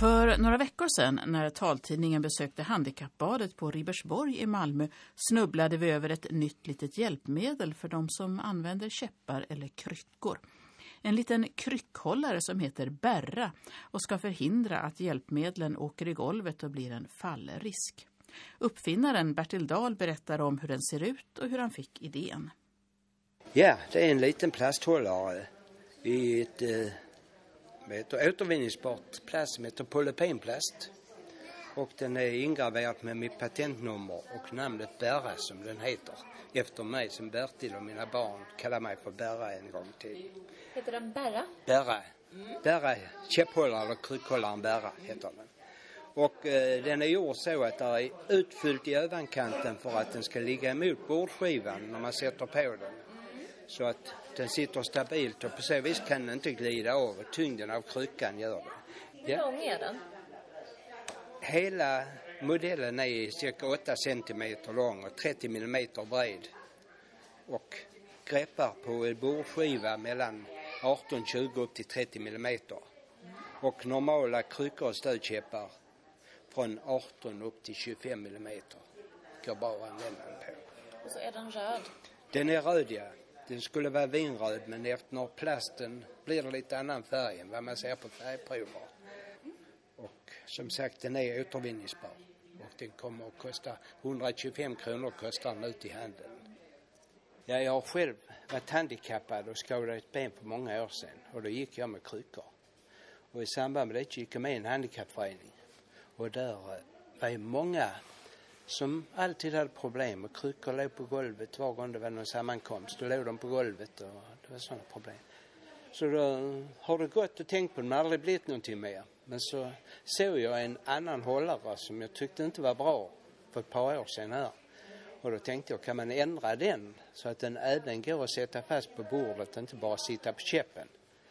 För några veckor sedan när taltidningen besökte handikappbadet på Ribersborg i Malmö snubblade vi över ett nytt litet hjälpmedel för de som använder käppar eller kryckor. En liten kryckhållare som heter Berra och ska förhindra att hjälpmedlen åker i golvet och blir en fallrisk. Uppfinnaren Bertil Dahl berättar om hur den ser ut och hur han fick idén. Ja, det är en liten plasthållare i ett återvinningsbart plast som heter polypenplast. Och den är ingraverad med mitt patentnummer och namnet Berra som den heter. Efter mig som Bertil och mina barn kallar mig för Berra en gång till. Heter den Berra? Berra. Berra, käpphållare eller kryckhållaren Berra heter den. Och den är gjord så att det är utfyllt i överkanten för att den ska ligga emot bordskivan när man sätter på den. Så att den sitter stabilt och på så vis kan den inte glida av och tyngden av kryckan gör det. Hur lång är den? Hela modellen är cirka 8 cm lång och 30 mm bred och greppar på en bordskiva mellan 18-20 upp till 30 mm. Och normala kryckor och stödkäppar från 18 upp till 25 mm går bara att använda den på. Och så är den röd? Den är röd, ja. Den skulle vara vinröd men efter plasten blir det lite annan färg än vad man ser på färgprover. Och som sagt den är återvinningsbar. Och den kommer att kosta 125 kronor kostar den ut i handeln. Ja, jag har själv varit handikappad och skadade ett ben för många år sedan. Och då gick jag med kryckor. Och i samband med det gick jag med i en handikappförening. Och där var många som alltid hade problem och kryckor låg på golvet var gång det var någon sammankomst. Då låg de på golvet och det var sådana problem. Så då har det gått och tänkt på det, men aldrig blivit någonting mer. Men så såg jag en annan hållare som jag tyckte inte var bra för ett par år sedan här. Och då tänkte jag, kan man ändra den så att den även går att sätta fast på bordet, inte bara sitta på käppen.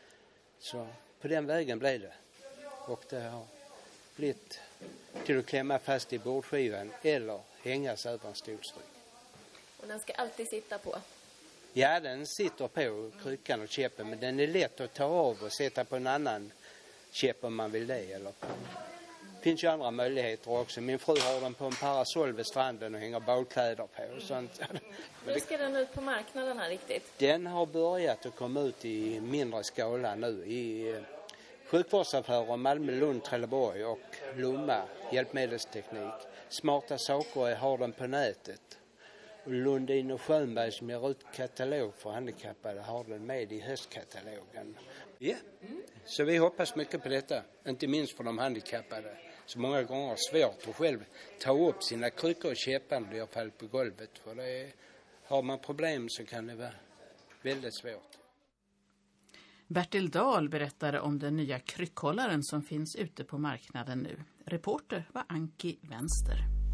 Så på den vägen blev det. Och det har blivit till att klämma fast i bordskivan eller hängas över en stolsrygg. Och den ska alltid sitta på? Ja, den sitter på kryckan och käppen, men den är lätt att ta av och sätta på en annan käpp om man vill det. Eller på. Det finns ju andra möjligheter också. Min fru har den på en parasoll vid stranden och hänger badkläder på och sånt. Hur ska den ut på marknaden här riktigt? Den har börjat att komma ut i mindre skala nu i sjukvårdsaffärer Malmö, Lund, Trelleborg och Lomma hjälpmedelsteknik. Smarta saker har den på nätet. Och Lundin och Schönberg som ger ut katalog för handikappade har den med i höstkatalogen. Ja, så vi hoppas mycket på detta. Inte minst för de handikappade. Så många gånger är svårt att själv ta upp sina kryckor och käppar när de har fallit på golvet. För har man problem så kan det vara väldigt svårt. Bertil Dahl berättade om den nya kryckhållaren som finns ute på marknaden nu. Reporter var Anki Vänster.